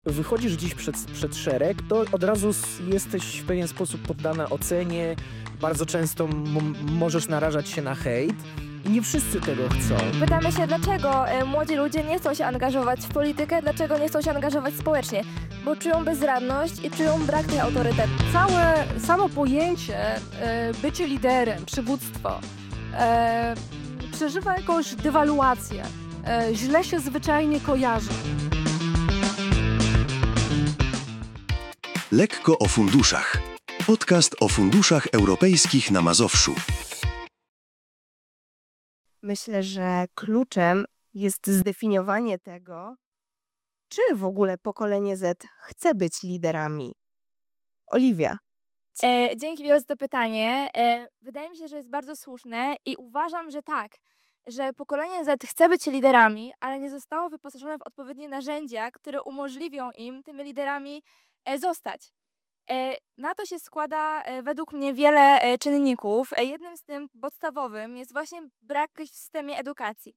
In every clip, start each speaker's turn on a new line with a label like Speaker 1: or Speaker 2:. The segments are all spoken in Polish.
Speaker 1: wychodzisz dziś przed szereg, to od razu jesteś w pewien sposób poddana ocenie. Bardzo często możesz narażać się na hejt i nie wszyscy tego chcą.
Speaker 2: Pytamy się, dlaczego młodzi ludzie nie chcą się angażować w politykę, dlaczego nie chcą się angażować społecznie, bo czują bezradność i czują brak tych autorytetów.
Speaker 3: Samo pojęcie bycie liderem, przywództwo przeżywa jakąś dewaluację. Źle się zwyczajnie kojarzy.
Speaker 4: Lekko o funduszach. Podcast o funduszach europejskich na Mazowszu.
Speaker 5: Myślę, że kluczem jest zdefiniowanie tego, czy w ogóle pokolenie Z chce być liderami. Oliwia.
Speaker 2: Dzięki wielce za to pytanie. Wydaje mi się, że jest bardzo słuszne i uważam, że tak, że pokolenie Z chce być liderami, ale nie zostało wyposażone w odpowiednie narzędzia, które umożliwią im tymi liderami zostać. Na to się składa według mnie wiele czynników. Jednym z tym podstawowym jest właśnie brak w systemie edukacji.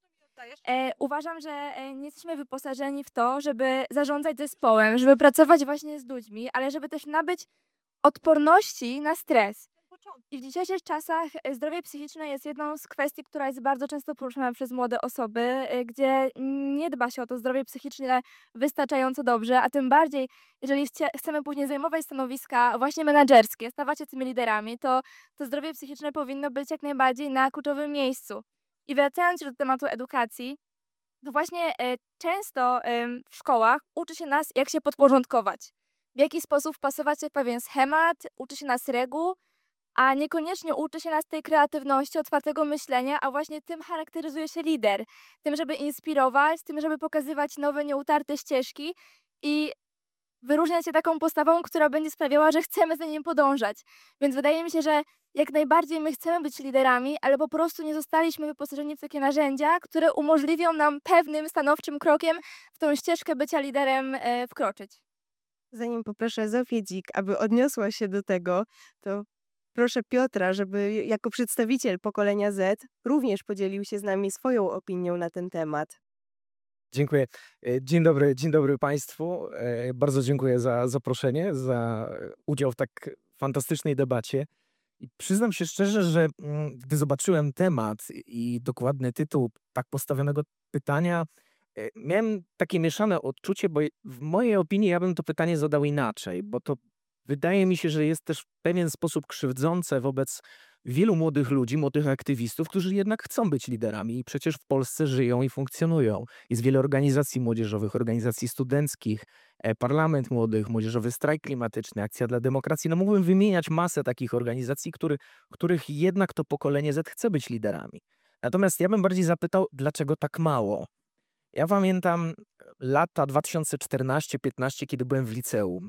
Speaker 2: Uważam, że nie jesteśmy wyposażeni w to, żeby zarządzać zespołem, żeby pracować właśnie z ludźmi, ale żeby też nabyć odporności na stres. I w dzisiejszych czasach zdrowie psychiczne jest jedną z kwestii, która jest bardzo często poruszana przez młode osoby, gdzie nie dba się o to zdrowie psychiczne wystarczająco dobrze, a tym bardziej, jeżeli chcemy później zajmować stanowiska właśnie menedżerskie, stawać się tymi liderami, to zdrowie psychiczne powinno być jak najbardziej na kluczowym miejscu. I wracając do tematu edukacji, to właśnie często w szkołach uczy się nas, jak się podporządkować, w jaki sposób wpasować się w pewien schemat, uczy się nas reguł, a niekoniecznie uczy się nas tej kreatywności, otwartego myślenia, a właśnie tym charakteryzuje się lider. Tym, żeby inspirować, tym, żeby pokazywać nowe, nieutarte ścieżki i wyróżniać się taką postawą, która będzie sprawiała, że chcemy za nim podążać. Więc wydaje mi się, że jak najbardziej my chcemy być liderami, ale po prostu nie zostaliśmy wyposażeni w takie narzędzia, które umożliwią nam pewnym, stanowczym krokiem w tą ścieżkę bycia liderem wkroczyć.
Speaker 5: Zanim poproszę Zofię Dzik, aby odniosła się do tego, to proszę Piotra, żeby jako przedstawiciel pokolenia Z również podzielił się z nami swoją opinią na ten temat.
Speaker 1: Dziękuję. Dzień dobry Państwu. Bardzo dziękuję za zaproszenie, za udział w tak fantastycznej debacie. I przyznam się szczerze, że gdy zobaczyłem temat i dokładny tytuł tak postawionego pytania, miałem takie mieszane odczucie, bo w mojej opinii ja bym to pytanie zadał inaczej, bo to wydaje mi się, że jest też w pewien sposób krzywdzące wobec wielu młodych ludzi, młodych aktywistów, którzy jednak chcą być liderami i przecież w Polsce żyją i funkcjonują. Jest wiele organizacji młodzieżowych, organizacji studenckich, Parlament Młodych, Młodzieżowy Strajk Klimatyczny, Akcja dla Demokracji. No mógłbym wymieniać masę takich organizacji, których jednak to pokolenie Z chce być liderami. Natomiast ja bym bardziej zapytał, dlaczego tak mało? Ja pamiętam lata 2014-15, kiedy byłem w liceum.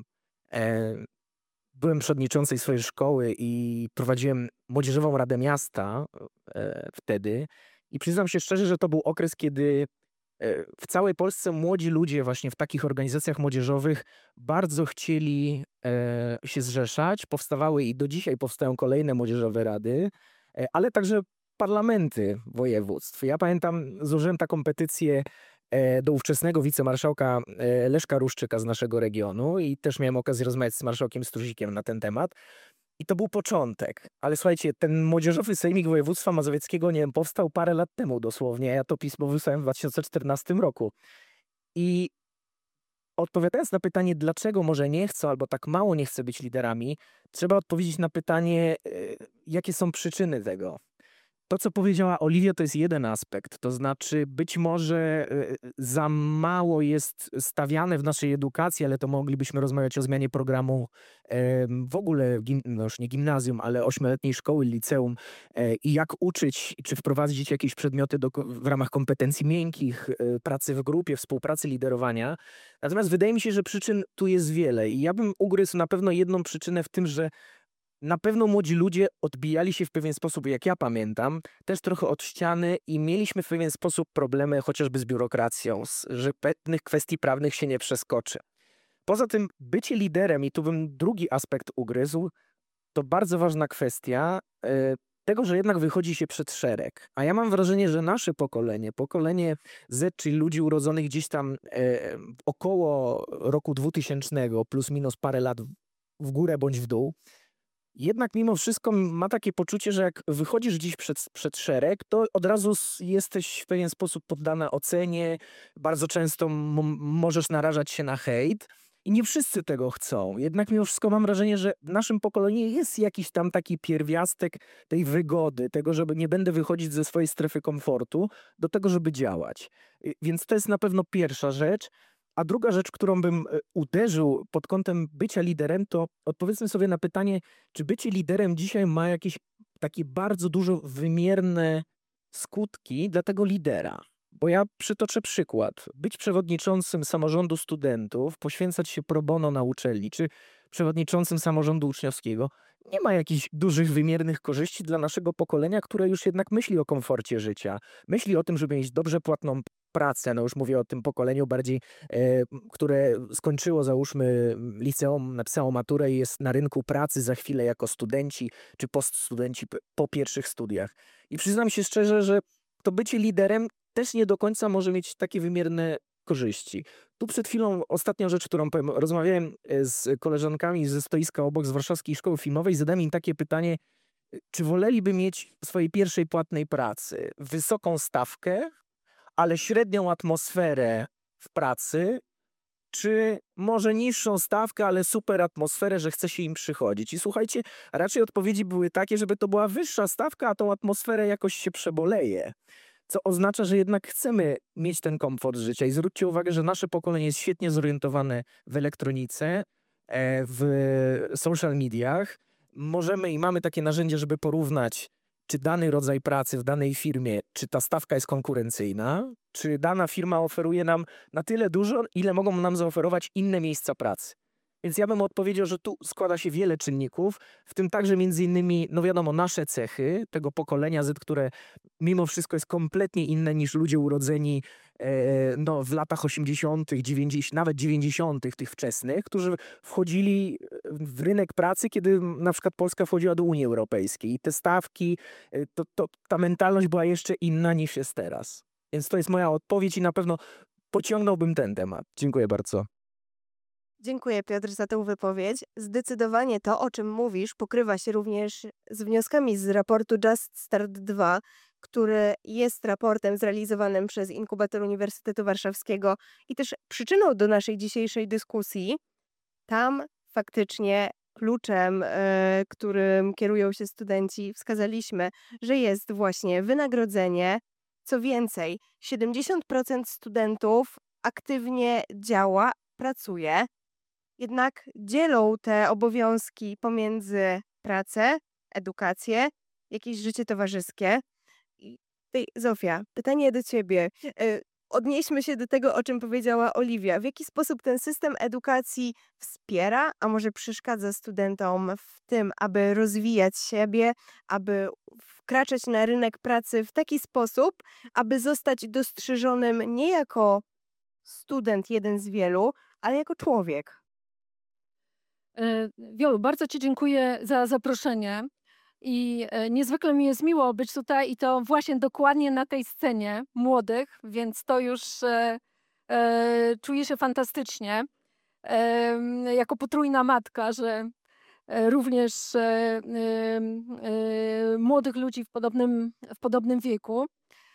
Speaker 1: Byłem przewodniczącym swojej szkoły i prowadziłem Młodzieżową Radę Miasta wtedy. I przyznam się szczerze, że to był okres, kiedy w całej Polsce młodzi ludzie właśnie w takich organizacjach młodzieżowych bardzo chcieli się zrzeszać. Powstawały i do dzisiaj powstają kolejne młodzieżowe rady, ale także parlamenty województw. Ja pamiętam, złożyłem taką petycję do ówczesnego wicemarszałka Leszka Ruszczyka z naszego regionu i też miałem okazję rozmawiać z marszałkiem Struzikiem na ten temat. I to był początek. Ale słuchajcie, ten Młodzieżowy Sejmik Województwa Mazowieckiego, nie wiem, powstał parę lat temu dosłownie. Ja to pismo wysłałem w 2014 roku. I odpowiadając na pytanie, dlaczego może nie chcą albo tak mało nie chce być liderami, trzeba odpowiedzieć na pytanie, jakie są przyczyny tego. To, co powiedziała Oliwia, to jest jeden aspekt. To znaczy, być może za mało jest stawiane w naszej edukacji, ale to moglibyśmy rozmawiać o zmianie programu w ogóle, no już nie gimnazjum, ale 8-letniej szkoły, liceum i jak uczyć, czy wprowadzić jakieś przedmioty w ramach kompetencji miękkich, pracy w grupie, współpracy, liderowania. Natomiast wydaje mi się, że przyczyn tu jest wiele i ja bym ugryzł na pewno jedną przyczynę w tym, że na pewno młodzi ludzie odbijali się w pewien sposób, jak ja pamiętam, też trochę od ściany i mieliśmy w pewien sposób problemy chociażby z biurokracją, że pewnych kwestii prawnych się nie przeskoczy. Poza tym bycie liderem, i tu bym drugi aspekt ugryzł, to bardzo ważna kwestia, tego, że jednak wychodzi się przed szereg. A ja mam wrażenie, że nasze pokolenie Z, czyli ludzi urodzonych gdzieś tam około roku 2000, plus minus parę lat w górę bądź w dół, jednak mimo wszystko ma takie poczucie, że jak wychodzisz gdzieś przed szereg, to od razu jesteś w pewien sposób poddana ocenie, bardzo często możesz narażać się na hejt i nie wszyscy tego chcą. Jednak mimo wszystko mam wrażenie, że w naszym pokoleniu jest jakiś tam taki pierwiastek tej wygody, tego, żeby nie będę wychodzić ze swojej strefy komfortu, do tego, żeby działać. Więc to jest na pewno pierwsza rzecz. A druga rzecz, którą bym uderzył pod kątem bycia liderem, to odpowiedzmy sobie na pytanie, czy bycie liderem dzisiaj ma jakieś takie bardzo dużo wymierne skutki dla tego lidera. Bo ja przytoczę przykład. Być przewodniczącym samorządu studentów, poświęcać się pro bono na uczelni, czy przewodniczącym samorządu uczniowskiego, nie ma jakichś dużych, wymiernych korzyści dla naszego pokolenia, które już jednak myśli o komforcie życia. Myśli o tym, żeby mieć dobrze płatną pracę. No już mówię o tym pokoleniu bardziej, które skończyło, załóżmy, liceum, napisało maturę i jest na rynku pracy za chwilę jako studenci czy poststudenci po pierwszych studiach. I przyznam się szczerze, że to bycie liderem też nie do końca może mieć takie wymierne korzyści. Tu przed chwilą ostatnią rzecz, którą powiem, rozmawiałem z koleżankami ze stoiska obok z Warszawskiej Szkoły Filmowej, zadałem im takie pytanie, czy woleliby mieć w swojej pierwszej płatnej pracy wysoką stawkę, ale średnią atmosferę w pracy, czy może niższą stawkę, ale super atmosferę, że chce się im przychodzić. I słuchajcie, raczej odpowiedzi były takie, żeby to była wyższa stawka, a tą atmosferę jakoś się przeboleje. Co oznacza, że jednak chcemy mieć ten komfort życia. I zwróćcie uwagę, że nasze pokolenie jest świetnie zorientowane w elektronice, w social mediach. Możemy i mamy takie narzędzia, żeby porównać, czy dany rodzaj pracy w danej firmie, czy ta stawka jest konkurencyjna, czy dana firma oferuje nam na tyle dużo, ile mogą nam zaoferować inne miejsca pracy. Więc ja bym odpowiedział, że tu składa się wiele czynników, w tym także między innymi, no wiadomo, nasze cechy tego pokolenia Z, które mimo wszystko jest kompletnie inne niż ludzie urodzeni no, w latach 80., 90., nawet 90., tych wczesnych, którzy wchodzili w rynek pracy, kiedy na przykład Polska wchodziła do Unii Europejskiej. I te stawki, ta mentalność była jeszcze inna niż jest teraz. Więc to jest moja odpowiedź i na pewno pociągnąłbym ten temat. Dziękuję bardzo.
Speaker 5: Dziękuję, Piotr, za tę wypowiedź. Zdecydowanie to, o czym mówisz, pokrywa się również z wnioskami z raportu Just Start 2, który jest raportem zrealizowanym przez Inkubator Uniwersytetu Warszawskiego i też przyczyną do naszej dzisiejszej dyskusji. Tam faktycznie kluczem, którym kierują się studenci, wskazaliśmy, że jest właśnie wynagrodzenie. Co więcej, 70% studentów aktywnie działa, pracuje. Jednak dzielą te obowiązki pomiędzy pracę, edukację, jakieś życie towarzyskie. I tutaj, Zofia, pytanie do ciebie. Odnieśmy się do tego, o czym powiedziała Oliwia. W jaki sposób ten system edukacji wspiera, a może przeszkadza studentom w tym, aby rozwijać siebie, aby wkraczać na rynek pracy w taki sposób, aby zostać dostrzeżonym nie jako student jeden z wielu, ale jako człowiek?
Speaker 3: Wiolu, bardzo Ci dziękuję za zaproszenie i niezwykle mi jest miło być tutaj i to właśnie dokładnie na tej scenie młodych, więc to już czuję się fantastycznie jako potrójna matka, że również młodych ludzi w podobnym wieku.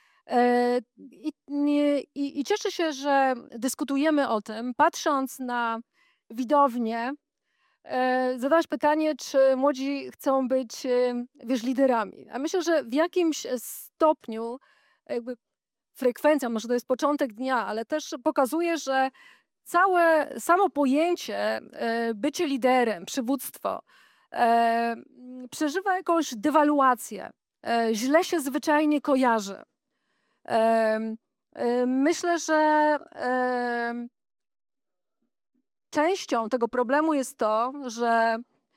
Speaker 3: I cieszę się, że dyskutujemy o tym, patrząc na widownię. Zadałaś pytanie, czy młodzi chcą być, liderami. A myślę, że w jakimś stopniu jakby frekwencja, może to jest początek dnia, ale też pokazuje, że całe samo pojęcie bycie liderem, przywództwo przeżywa jakąś dewaluację. Źle się zwyczajnie kojarzy. Myślę, że częścią tego problemu jest to, że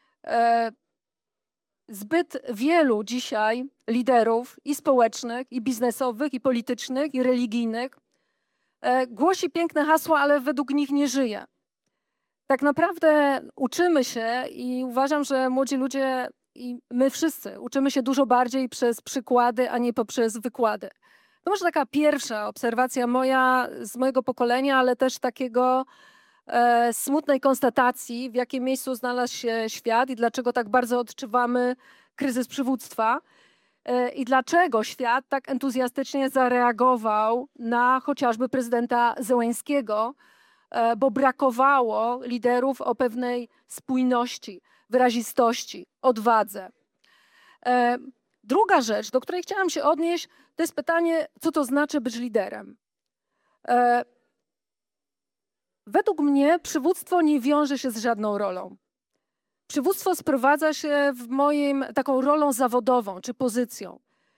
Speaker 3: zbyt wielu dzisiaj liderów i społecznych, i biznesowych, i politycznych, i religijnych głosi piękne hasła, ale według nich nie żyje. Tak naprawdę uczymy się i uważam, że młodzi ludzie i my wszyscy uczymy się dużo bardziej przez przykłady, a nie poprzez wykłady. To może taka pierwsza obserwacja moja z mojego pokolenia, ale też takiego smutnej konstatacji, w jakim miejscu znalazł się świat i dlaczego tak bardzo odczuwamy kryzys przywództwa i dlaczego świat tak entuzjastycznie zareagował na chociażby prezydenta Zełenskiego, bo brakowało liderów o pewnej spójności, wyrazistości, odwadze. Druga rzecz, do której chciałam się odnieść, to jest pytanie, co to znaczy być liderem. Według mnie przywództwo nie wiąże się z żadną rolą. Przywództwo sprowadza się w moim taką rolą zawodową czy pozycją.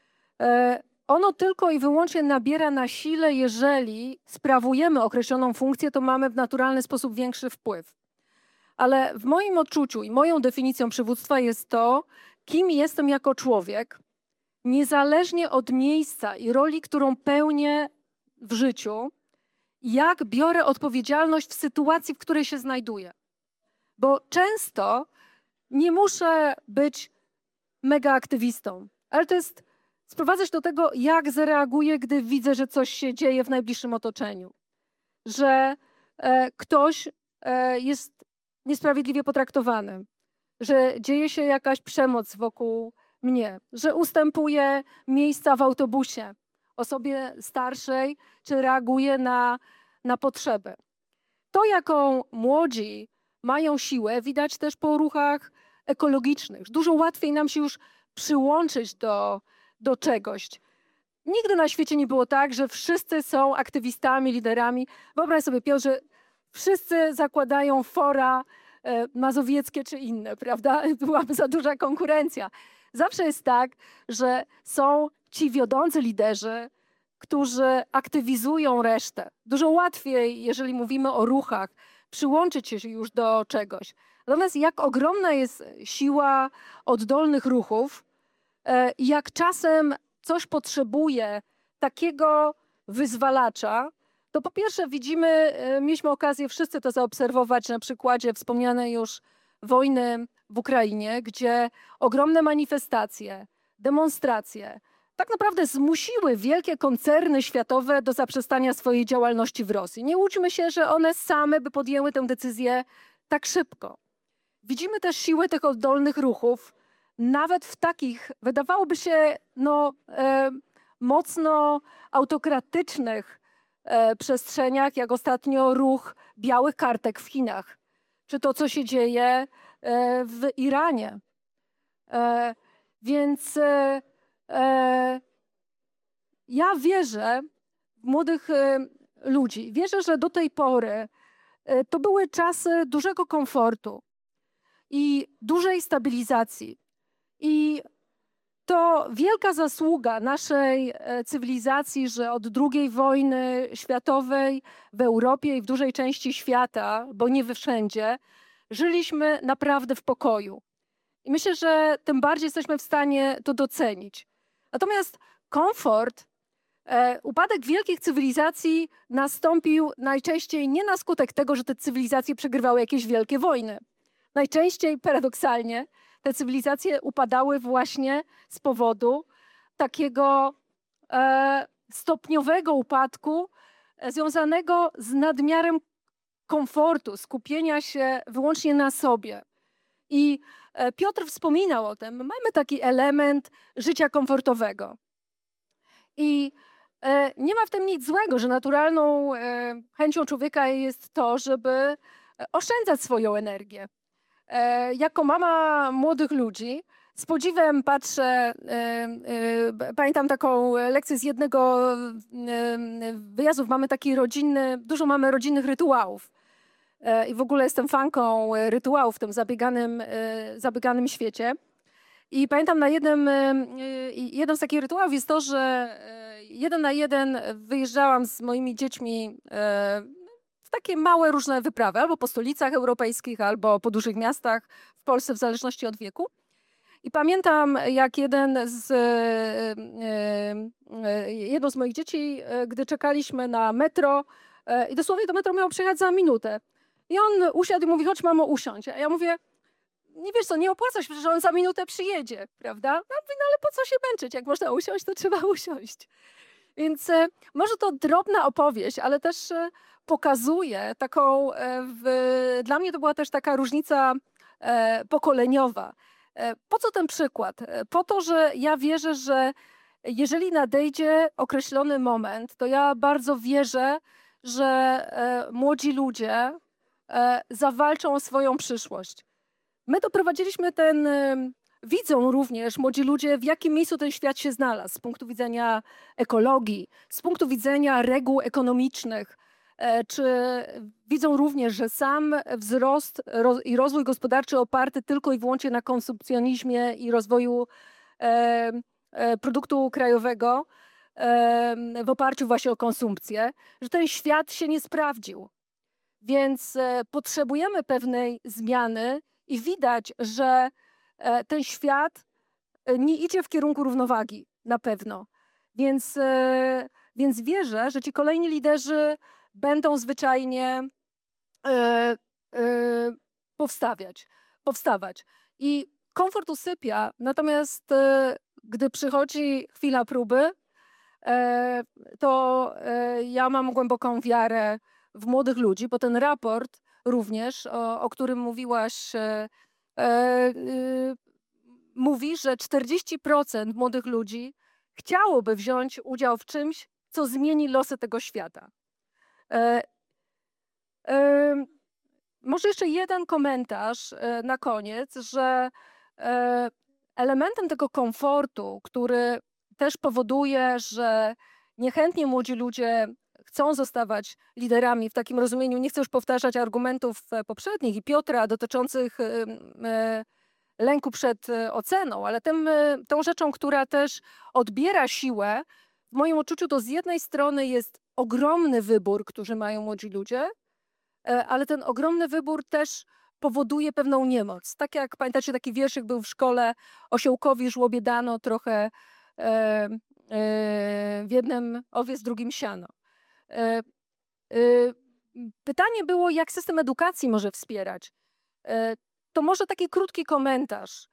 Speaker 3: Ono tylko i wyłącznie nabiera na sile, jeżeli sprawujemy określoną funkcję, to mamy w naturalny sposób większy wpływ. Ale w moim odczuciu i moją definicją przywództwa jest to, kim jestem jako człowiek, niezależnie od miejsca i roli, którą pełnię w życiu, jak biorę odpowiedzialność w sytuacji, w której się znajduję. Bo często nie muszę być mega aktywistą, ale to jest sprowadzać do tego, jak zareaguję, gdy widzę, że coś się dzieje w najbliższym otoczeniu. Że ktoś jest niesprawiedliwie potraktowany, że dzieje się jakaś przemoc wokół mnie, że ustępuję miejsca w autobusie osobie starszej, czy reaguję na potrzebę. To, jaką młodzi mają siłę, widać też po ruchach ekologicznych. Dużo łatwiej nam się już przyłączyć do czegoś. Nigdy na świecie nie było tak, że wszyscy są aktywistami, liderami. Wyobraź sobie, Piotr, że wszyscy zakładają fora mazowieckie czy inne, prawda? Byłaby za duża konkurencja. Zawsze jest tak, że są ci wiodący liderzy, którzy aktywizują resztę. Dużo łatwiej, jeżeli mówimy o ruchach, przyłączyć się już do czegoś. Natomiast jak ogromna jest siła oddolnych ruchów i jak czasem coś potrzebuje takiego wyzwalacza, to po pierwsze mieliśmy okazję wszyscy to zaobserwować na przykładzie wspomnianej już wojny w Ukrainie, gdzie ogromne manifestacje, demonstracje tak naprawdę zmusiły wielkie koncerny światowe do zaprzestania swojej działalności w Rosji. Nie łudźmy się, że one same by podjęły tę decyzję tak szybko. Widzimy też siłę tych oddolnych ruchów, nawet w takich, wydawałoby się, mocno autokratycznych przestrzeniach, jak ostatnio ruch białych kartek w Chinach, czy to, co się dzieje w Iranie. Więc ja wierzę w młodych ludzi. Wierzę, że do tej pory to były czasy dużego komfortu i dużej stabilizacji. I to wielka zasługa naszej cywilizacji, że od II wojny światowej w Europie i w dużej części świata, bo nie we wszędzie, żyliśmy naprawdę w pokoju. I myślę, że tym bardziej jesteśmy w stanie to docenić. Natomiast komfort, upadek wielkich cywilizacji nastąpił najczęściej nie na skutek tego, że te cywilizacje przegrywały jakieś wielkie wojny. Najczęściej, paradoksalnie, te cywilizacje upadały właśnie z powodu takiego stopniowego upadku związanego z nadmiarem komfortu, skupienia się wyłącznie na sobie. I Piotr wspominał o tym, mamy taki element życia komfortowego. I nie ma w tym nic złego, że naturalną chęcią człowieka jest to, żeby oszczędzać swoją energię. Jako mama młodych ludzi z podziwem patrzę, pamiętam taką lekcję z jednego wyjazdów, mamy taki rodzinny, dużo mamy rodzinnych rytuałów. I w ogóle jestem fanką rytuałów w tym zabieganym świecie. I pamiętam jeden z takich rytuałów jest to, że 1 na 1 wyjeżdżałam z moimi dziećmi w takie małe różne wyprawy, albo po stolicach europejskich, albo po dużych miastach w Polsce, w zależności od wieku. I pamiętam, jak jedno z moich dzieci, gdy czekaliśmy na metro, i dosłownie to metro miało przyjechać za minutę. I on usiadł i mówi, chodź mamo, usiądź. A ja mówię, nie wiesz co, nie opłaca się, przecież on za minutę przyjedzie, prawda? No, mówię, no ale po co się męczyć? Jak można usiąść, to trzeba usiąść. Więc może to drobna opowieść, ale też pokazuje taką, dla mnie to była też taka różnica pokoleniowa. Po co ten przykład? Po to, że ja wierzę, że jeżeli nadejdzie określony moment, to ja bardzo wierzę, że młodzi ludzie zawalczą o swoją przyszłość. My doprowadziliśmy widzą również młodzi ludzie, w jakim miejscu ten świat się znalazł z punktu widzenia ekologii, z punktu widzenia reguł ekonomicznych, czy widzą również, że sam wzrost i rozwój gospodarczy oparty tylko i wyłącznie na konsumpcjonizmie i rozwoju produktu krajowego w oparciu właśnie o konsumpcję, że ten świat się nie sprawdził. Więc potrzebujemy pewnej zmiany i widać, że ten świat nie idzie w kierunku równowagi na pewno. Więc wierzę, że ci kolejni liderzy będą zwyczajnie powstawać. I komfort usypia, natomiast gdy przychodzi chwila próby, to ja mam głęboką wiarę w młodych ludzi, bo ten raport również, o którym mówiłaś, mówi, że 40% młodych ludzi chciałoby wziąć udział w czymś, co zmieni losy tego świata. Może jeszcze jeden komentarz na koniec, że elementem tego komfortu, który też powoduje, że niechętnie młodzi ludzie chcą zostawać liderami w takim rozumieniu, nie chcę już powtarzać argumentów poprzednich i Piotra dotyczących lęku przed oceną, ale tą rzeczą, która też odbiera siłę, w moim odczuciu to z jednej strony jest ogromny wybór, który mają młodzi ludzie, ale ten ogromny wybór też powoduje pewną niemoc. Tak jak pamiętacie, taki wierszyk był w szkole: osiołkowi żłobie dano trochę w jednym owiec, drugim siano. Pytanie było, jak system edukacji może wspierać. To może taki krótki komentarz.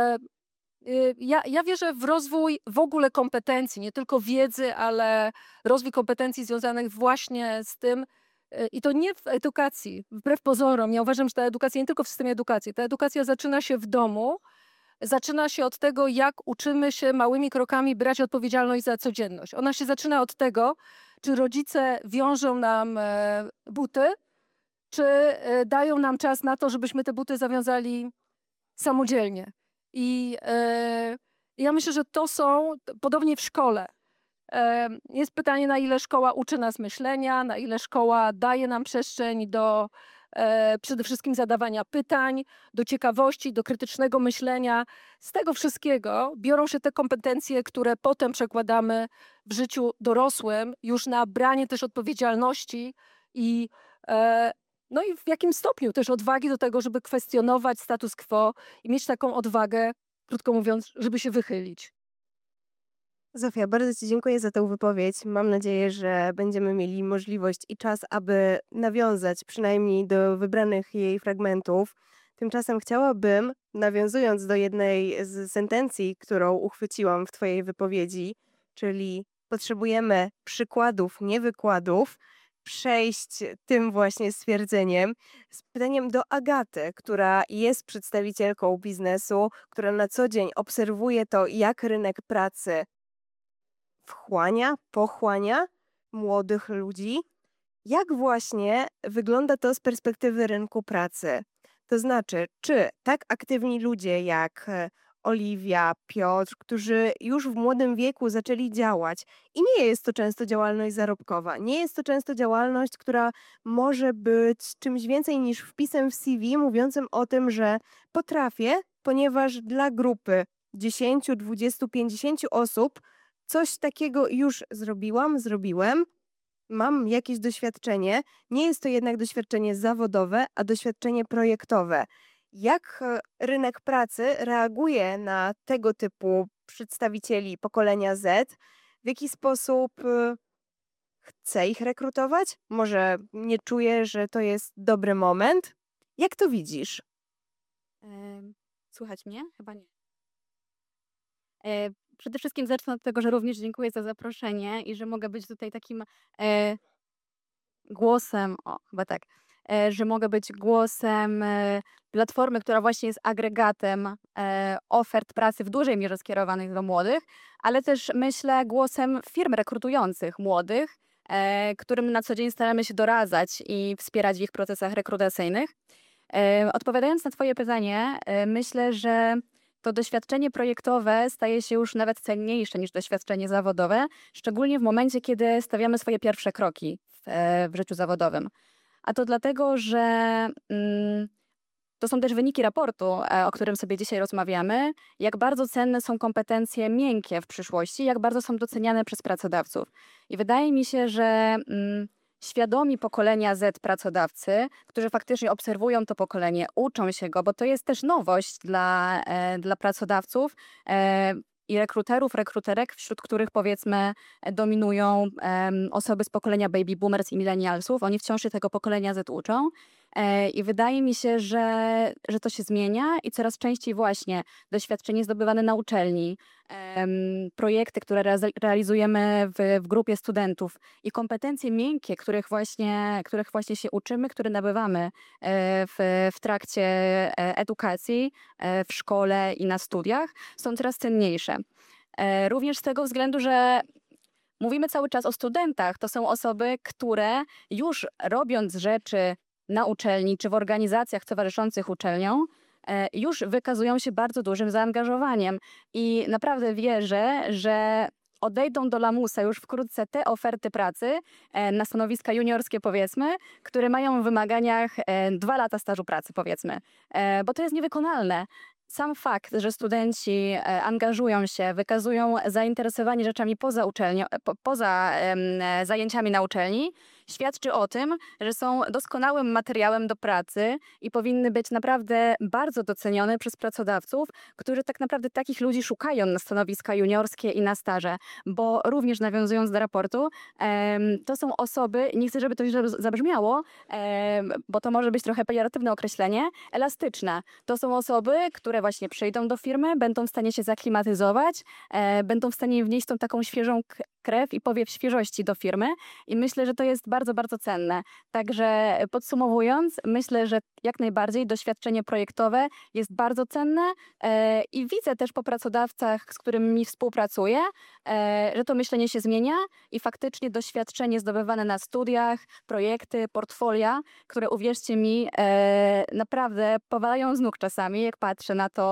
Speaker 3: Ja wierzę w rozwój w ogóle kompetencji, nie tylko wiedzy, ale rozwój kompetencji związanych właśnie z tym, i to nie w edukacji, wbrew pozorom. Ja uważam, że ta edukacja nie tylko w systemie edukacji. Ta edukacja zaczyna się w domu, zaczyna się od tego, jak uczymy się małymi krokami brać odpowiedzialność za codzienność. Ona się zaczyna od tego, czy rodzice wiążą nam buty, czy dają nam czas na to, żebyśmy te buty zawiązali samodzielnie. I ja myślę, że to są, podobnie w szkole, jest pytanie, na ile szkoła uczy nas myślenia, na ile szkoła daje nam przestrzeń do przede wszystkim zadawania pytań, do ciekawości, do krytycznego myślenia. Z tego wszystkiego biorą się te kompetencje, które potem przekładamy w życiu dorosłym już na branie też odpowiedzialności i no i w jakim stopniu też odwagi do tego, żeby kwestionować status quo i mieć taką odwagę, krótko mówiąc, żeby się wychylić.
Speaker 5: Zofia, bardzo Ci dziękuję za tę wypowiedź. Mam nadzieję, że będziemy mieli możliwość i czas, aby nawiązać przynajmniej do wybranych jej fragmentów. Tymczasem chciałabym, nawiązując do jednej z sentencji, którą uchwyciłam w Twojej wypowiedzi, czyli potrzebujemy przykładów, nie wykładów, przejść tym właśnie stwierdzeniem z pytaniem do Agaty, która jest przedstawicielką biznesu, która na co dzień obserwuje to, jak rynek pracy pochłania młodych ludzi. Jak właśnie wygląda to z perspektywy rynku pracy? To znaczy, czy tak aktywni ludzie jak Oliwia, Piotr, którzy już w młodym wieku zaczęli działać i nie jest to często działalność zarobkowa, nie jest to często działalność, która może być czymś więcej niż wpisem w CV mówiącym o tym, że potrafię, ponieważ dla grupy 10, 20, 50 osób coś takiego już zrobiłem, mam jakieś doświadczenie, nie jest to jednak doświadczenie zawodowe, a doświadczenie projektowe. Jak rynek pracy reaguje na tego typu przedstawicieli pokolenia Z? W jaki sposób chce ich rekrutować? Może nie czuje, że to jest dobry moment? Jak to widzisz?
Speaker 6: Słychać mnie? Chyba nie. Przede wszystkim zacznę od tego, że również dziękuję za zaproszenie i że mogę być tutaj takim głosem, chyba tak, że mogę być głosem platformy, która właśnie jest agregatem ofert pracy w dużej mierze skierowanych do młodych, ale też myślę głosem firm rekrutujących młodych, którym na co dzień staramy się doradzać i wspierać w ich procesach rekrutacyjnych. Odpowiadając na Twoje pytanie, myślę, że to doświadczenie projektowe staje się już nawet cenniejsze niż doświadczenie zawodowe, szczególnie w momencie, kiedy stawiamy swoje pierwsze kroki w życiu zawodowym. A to dlatego, że to są też wyniki raportu, o którym sobie dzisiaj rozmawiamy, jak bardzo cenne są kompetencje miękkie w przyszłości, jak bardzo są doceniane przez pracodawców. I wydaje mi się, że świadomi pokolenia Z pracodawcy, którzy faktycznie obserwują to pokolenie, uczą się go, bo to jest też nowość dla pracodawców i rekruterów, rekruterek, wśród których powiedzmy dominują osoby z pokolenia baby boomers i millennialsów. Oni wciąż się tego pokolenia Z uczą. I wydaje mi się, że to się zmienia i coraz częściej właśnie doświadczenie zdobywane na uczelni, projekty, które realizujemy w grupie studentów i kompetencje miękkie, których właśnie się uczymy, które nabywamy w trakcie edukacji, w szkole i na studiach, są coraz cenniejsze. Również z tego względu, że mówimy cały czas o studentach. To są osoby, które już robiąc rzeczy na uczelni czy w organizacjach towarzyszących uczelniom, już wykazują się bardzo dużym zaangażowaniem. I naprawdę wierzę, że odejdą do lamusa już wkrótce te oferty pracy na stanowiska juniorskie powiedzmy, które mają w wymaganiach 2 lata stażu pracy powiedzmy, bo to jest niewykonalne. Sam fakt, że studenci angażują się, wykazują zainteresowanie rzeczami poza uczelnią, poza zajęciami na uczelni, świadczy o tym, że są doskonałym materiałem do pracy i powinny być naprawdę bardzo docenione przez pracodawców, którzy tak naprawdę takich ludzi szukają na stanowiska juniorskie i na staże, bo również nawiązując do raportu, to są osoby, nie chcę, żeby to źle zabrzmiało, bo to może być trochę pejoratywne określenie, elastyczne. To są osoby, które właśnie przyjdą do firmy, będą w stanie się zaklimatyzować, będą w stanie wnieść tą taką świeżą krew i powiew świeżości do firmy i myślę, że to jest bardzo, bardzo cenne. Także podsumowując, myślę, że jak najbardziej doświadczenie projektowe jest bardzo cenne i widzę też po pracodawcach, z którymi współpracuję, że to myślenie się zmienia i faktycznie doświadczenie zdobywane na studiach, projekty, portfolia, które uwierzcie mi naprawdę powalają z nóg czasami, jak patrzę na to,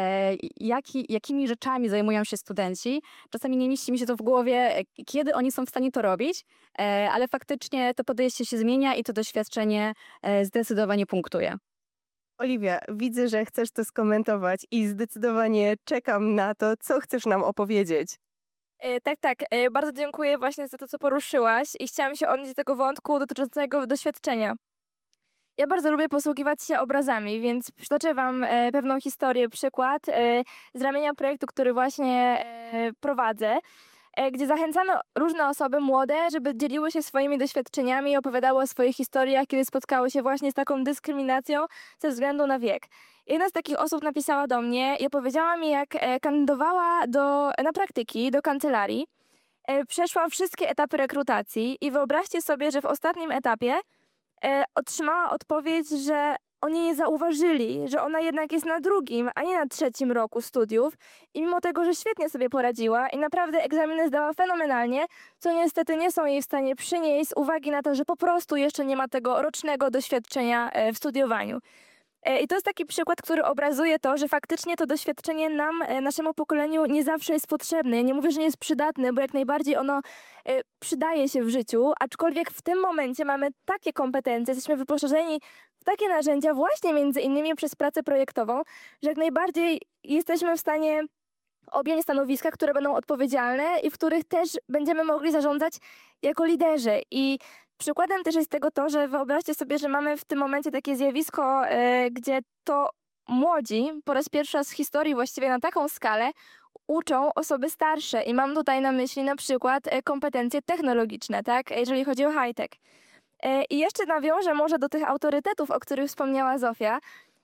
Speaker 6: jakimi rzeczami zajmują się studenci. Czasami nie mieści mi się to w głowie, kiedy oni są w stanie to robić, ale faktycznie to podejście się zmienia i to doświadczenie zdecydowanie punktuje.
Speaker 5: Oliwia, widzę, że chcesz to skomentować i zdecydowanie czekam na to, co chcesz nam opowiedzieć.
Speaker 2: Tak. Bardzo dziękuję właśnie za to, co poruszyłaś i chciałam się odnieść do tego wątku dotyczącego doświadczenia. Ja bardzo lubię posługiwać się obrazami, więc przytoczę Wam pewną historię, przykład z ramienia projektu, który właśnie prowadzę, gdzie zachęcano różne osoby młode, żeby dzieliły się swoimi doświadczeniami i opowiadały o swoich historiach, kiedy spotkały się właśnie z taką dyskryminacją ze względu na wiek. Jedna z takich osób napisała do mnie i opowiedziała mi, jak kandydowała na praktyki do kancelarii, przeszła wszystkie etapy rekrutacji i wyobraźcie sobie, że w ostatnim etapie otrzymała odpowiedź, że oni nie zauważyli, że ona jednak jest na 2., a nie na 3. roku studiów i mimo tego, że świetnie sobie poradziła i naprawdę egzaminy zdała fenomenalnie, co niestety nie są jej w stanie przynieść z uwagi na to, że po prostu jeszcze nie ma tego rocznego doświadczenia w studiowaniu. I to jest taki przykład, który obrazuje to, że faktycznie to doświadczenie naszemu pokoleniu nie zawsze jest potrzebne. Ja nie mówię, że nie jest przydatne, bo jak najbardziej ono przydaje się w życiu, aczkolwiek w tym momencie mamy takie kompetencje, jesteśmy wyposażeni w takie narzędzia właśnie między innymi przez pracę projektową, że jak najbardziej jesteśmy w stanie objąć stanowiska, które będą odpowiedzialne i w których też będziemy mogli zarządzać jako liderzy. I przykładem też jest tego to, że wyobraźcie sobie, że mamy w tym momencie takie zjawisko, gdzie to młodzi po raz pierwszy raz w historii właściwie na taką skalę uczą osoby starsze i mam tutaj na myśli na przykład kompetencje technologiczne, tak, jeżeli chodzi o high-tech. I jeszcze nawiążę może do tych autorytetów, o których wspomniała Zofia.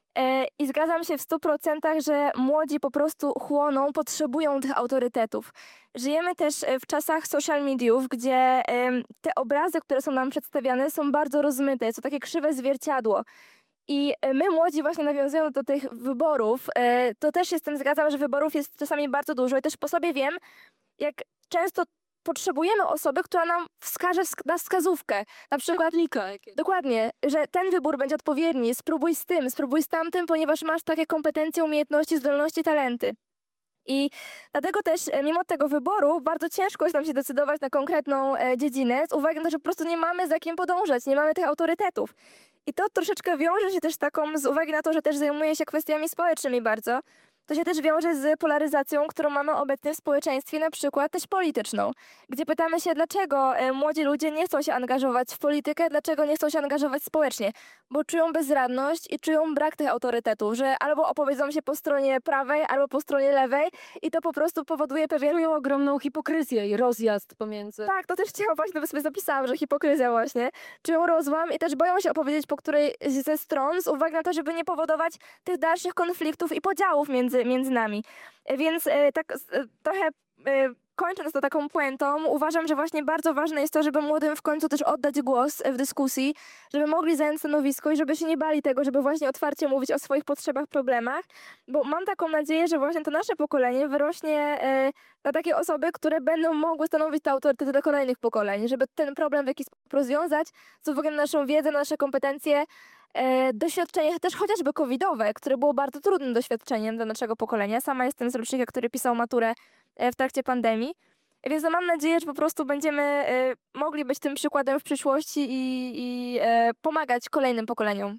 Speaker 2: I zgadzam się w 100%, że młodzi po prostu chłoną, potrzebują tych autorytetów. Żyjemy też w czasach social mediów, gdzie te obrazy, które są nam przedstawiane, są bardzo rozmyte. Jest to takie krzywe zwierciadło. I my młodzi właśnie nawiązując do tych wyborów, to też się z tym zgadzam, że wyborów jest czasami bardzo dużo i też po sobie wiem, jak często potrzebujemy osoby, która nam wskaże na wskazówkę. Na przykład, dokładnie, że ten wybór będzie odpowiedni, spróbuj z tym, spróbuj z tamtym, ponieważ masz takie kompetencje, umiejętności, zdolności, talenty. I dlatego też mimo tego wyboru bardzo ciężko jest nam się decydować na konkretną dziedzinę z uwagi na to, że po prostu nie mamy za kim podążać, nie mamy tych autorytetów. I to troszeczkę wiąże się też z uwagi na to, że też zajmuję się kwestiami społecznymi bardzo, to się też wiąże z polaryzacją, którą mamy obecnie w społeczeństwie, na przykład też polityczną, gdzie pytamy się, dlaczego młodzi ludzie nie chcą się angażować w politykę, dlaczego nie chcą się angażować społecznie, bo czują bezradność i czują brak tych autorytetów, że albo opowiedzą się po stronie prawej, albo po stronie lewej i to po prostu powoduje pewien...
Speaker 3: Czują ogromną hipokryzję i rozjazd pomiędzy...
Speaker 2: Tak, to też chciałam właśnie, sobie zapisałam, że hipokryzja właśnie. Czują rozłam i też boją się opowiedzieć po której ze stron z uwagi na to, żeby nie powodować tych dalszych konfliktów i podziałów między nami. Więc trochę kończąc to taką puentą, uważam, że właśnie bardzo ważne jest to, żeby młodym w końcu też oddać głos w dyskusji, żeby mogli zająć stanowisko i żeby się nie bali tego, żeby właśnie otwarcie mówić o swoich potrzebach, problemach, bo mam taką nadzieję, że właśnie to nasze pokolenie wyrośnie na takie osoby, które będą mogły stanowić te autorytety dla kolejnych pokoleń, żeby ten problem w jakiś sposób rozwiązać z uwagi na naszą wiedzę, na nasze kompetencje, doświadczenie też chociażby covidowe, które było bardzo trudnym doświadczeniem dla naszego pokolenia. Sama jestem z rocznika, który pisał maturę w trakcie pandemii. Więc mam nadzieję, że po prostu będziemy mogli być tym przykładem w przyszłości i pomagać kolejnym pokoleniom.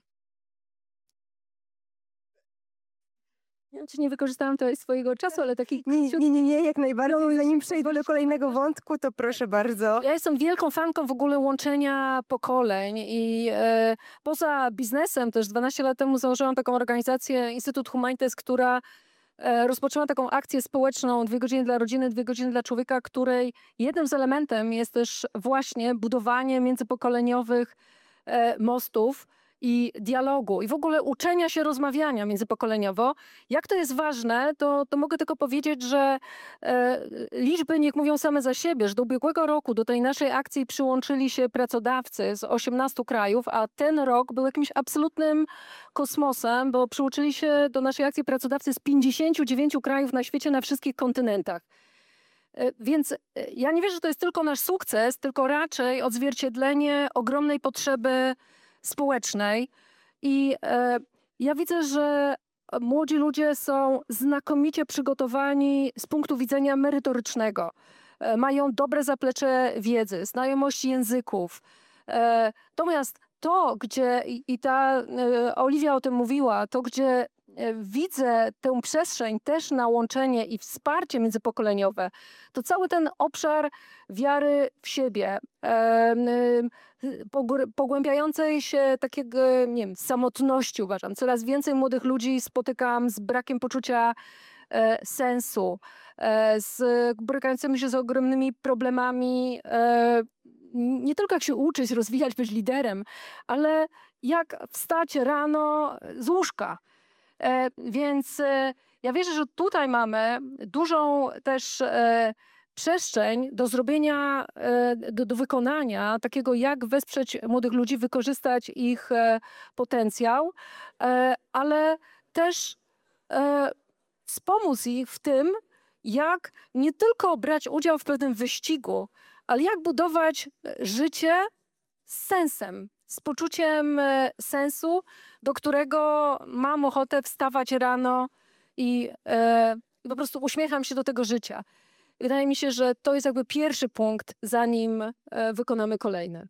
Speaker 3: Nie wiem, czy nie wykorzystałam tutaj swojego czasu, ale taki...
Speaker 5: Nie, jak najbardziej. Zanim przejdę do kolejnego wątku, to proszę bardzo.
Speaker 3: Ja jestem wielką fanką w ogóle łączenia pokoleń i poza biznesem też 12 lat temu założyłam taką organizację Instytut Humanities, która rozpoczęła taką akcję społeczną 2 godziny dla rodziny, 2 godziny dla człowieka, której jednym z elementem jest też właśnie budowanie międzypokoleniowych mostów i dialogu i w ogóle uczenia się rozmawiania międzypokoleniowo. Jak to jest ważne, to mogę tylko powiedzieć, że liczby niech mówią same za siebie, że do ubiegłego roku do tej naszej akcji przyłączyli się pracodawcy z 18 krajów, a ten rok był jakimś absolutnym kosmosem, bo przyłączyli się do naszej akcji pracodawcy z 59 krajów na świecie, na wszystkich kontynentach. Więc ja nie wierzę, że to jest tylko nasz sukces, tylko raczej odzwierciedlenie ogromnej potrzeby społecznej i ja widzę, że młodzi ludzie są znakomicie przygotowani z punktu widzenia merytorycznego. Mają dobre zaplecze wiedzy, znajomość języków. Natomiast to, gdzie, i ta Oliwia o tym mówiła, to gdzie widzę tę przestrzeń też na łączenie i wsparcie międzypokoleniowe, to cały ten obszar wiary w siebie, pogłębiającej się takiego, nie wiem, samotności uważam. Coraz więcej młodych ludzi spotykam z brakiem poczucia sensu, borykającymi się z ogromnymi problemami, nie tylko jak się uczyć, rozwijać, być liderem, ale jak wstać rano z łóżka. Więc ja wierzę, że tutaj mamy dużą też przestrzeń do zrobienia, do wykonania takiego, jak wesprzeć młodych ludzi, wykorzystać ich potencjał, ale też wspomóc ich w tym, jak nie tylko brać udział w pewnym wyścigu, ale jak budować życie z sensem, z poczuciem sensu, do którego mam ochotę wstawać rano i po prostu uśmiecham się do tego życia. Wydaje mi się, że to jest jakby pierwszy punkt, zanim wykonamy kolejny.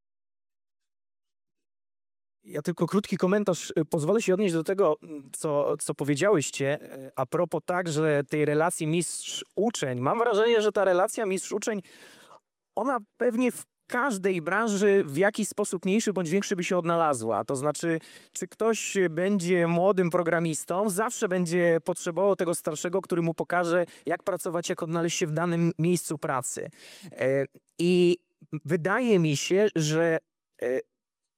Speaker 1: Ja tylko krótki komentarz. Pozwolę się odnieść do tego, co powiedziałyście a propos także tej relacji mistrz-uczeń. Mam wrażenie, że ta relacja mistrz-uczeń, ona pewnie w każdej branży w jakiś sposób mniejszy bądź większy by się odnalazła. To znaczy, czy ktoś będzie młodym programistą, zawsze będzie potrzebował tego starszego, który mu pokaże, jak pracować, jak odnaleźć się w danym miejscu pracy. I wydaje mi się, że